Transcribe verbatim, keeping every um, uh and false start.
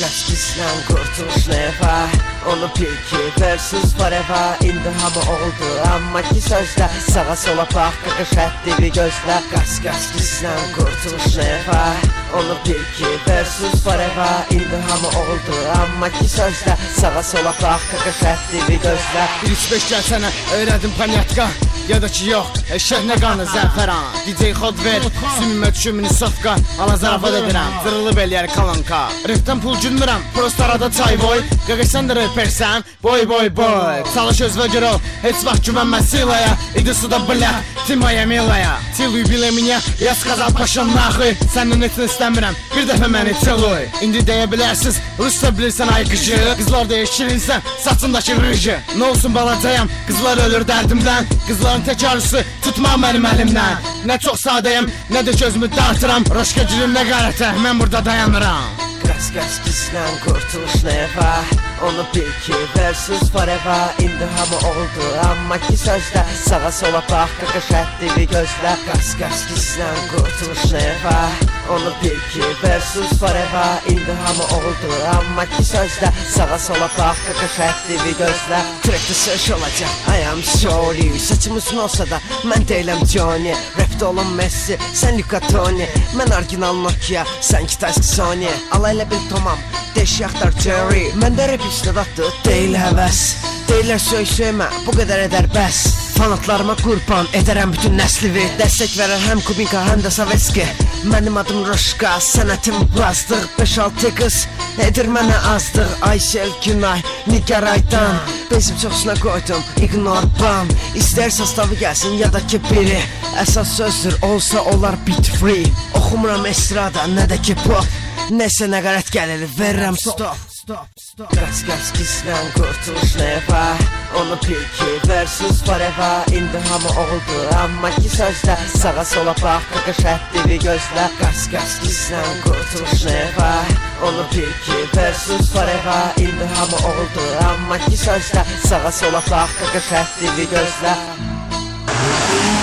Qaç-qaç qurtuluş neva. Onu bil ki versus forever. İndi hamı oldu amma ki sözdə. Sağa sola bax qaqış həddi bir gözlə. Qaç-qaç qurtuluş neva. Onu bil ki versus forever. İndi hamı oldu amma ki sözdə. Sağa sola bax qaqış həddi bir gözlə. Bir üç beş gəl sənə öyrədim panyatka. Ya da ki yox, eşək nə qanı zəfəran. D J xod ver, sümümə düşümünü sofka. Ala zarafat edirəm, zırılıb eləyər kalanka. Rifdən pul gülmürəm, prosto arada çay boy. Qaqışsan da röpersən, boy boy boy. Çalış özvə görə ol, heç vaxt güvənmə silaya. İdi suda bilək, Timaya Milaya. Tiluy bilə minə, ya skazal paşam naxı. Səndən etin istəmirəm, bir dəfə məni tiluy. İndi deyə bilərsiz, Rusça bilirsən ay qıcı. Qızlar deyir şirinsən, saçındakı rıjı. Nə olsun balacayam, qızlar ölür dərdimdən. Qızların tək arzusu tutma mənim əlimdən. Nə çox sadəyəm, nə də gözümü dartıram. Roşka gülüm nə qarətə, mən burada dayanıram. Qaç-qaç qurtuluş neva. Onu bil ki versus forever. İndi hamı oldu amma ki sözdə. Sağa sola bax qaqış həddi bir gözlə. Qaç-qaç qurtuluş neva. Onu bil ki versus forever. İndi hamı oldu amma ki sözdə. Sağa sola bax qaqış həddi bir gözlə. Trackdə söz olacaq, I am sorry. Saçım uzun olsa da mən deyiləm Johnny. Rapdə olan Messi, sən Luka Toni. Mən orijinal Nokia, sən Kitaski Sony. Alayla bil tamam, deş yaxtar Jerry. Məndə rap istidatdı, deyil həvəs. Deyirlər söy söymə, bu qədər edər bəs. Fanatlarıma qurban edərəm bütün nəslivi. Dəstək verər həm Kubinka, həm də Saveski. Mənim adım Roşka, sənətim bazdıq. beş altı qız edir mənə azdıq. Aysel Günay, Nigar Aydan. Bezim çoxsuna qoydum, ignor bam. İstər sastavı gəlsin ya da ki biri. Əsas sözdür, olsa olar beat free. Oxumuram estrada, nə də ki pop. Nəsə nəqarət gəlir, verirəm stop. Qaç-qaç qurtuluş neva. Onu bil ki versus forever. İndi hamı oldu amma ki sözdə. Sağa sola bax qaqış həddi bir gözlə. Qaç-qaç qurtuluş neva. Onu bil ki versus forever. İndi hamı oldu amma ki sözdə. Sağa sola bax qaqış həddi bir gözlə.